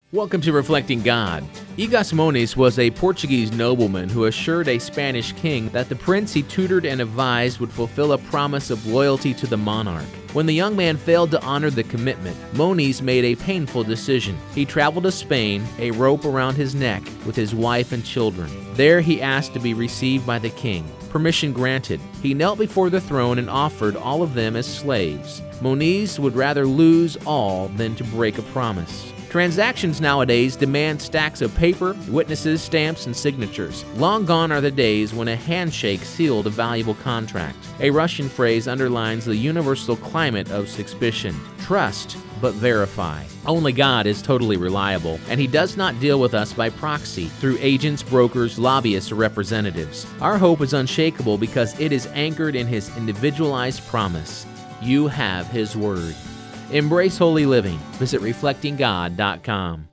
Welcome to Reflecting God. Egas Moniz was a Portuguese nobleman who assured a Spanish king that the prince he tutored and advised would fulfill a promise of loyalty to the monarch. When the young man failed to honor the commitment, Moniz made a painful decision. He traveled to Spain, a rope around his neck, with his wife and children. There he asked to be received by the king. Permission granted. He knelt before the throne and offered all of them as slaves. Moniz would rather lose all than to break a promise. Transactions nowadays demand stacks of paper, witnesses, stamps, and signatures. Long gone are the days when a handshake sealed a valuable contract. A Russian phrase underlines the universal climate of suspicion. Trust, but verify. Only God is totally reliable, and He does not deal with us by proxy, through agents, brokers, lobbyists, or representatives. Our hope is unshakable because it is anchored in His individualized promise. You have His word. Embrace holy living. Visit reflectinggod.com.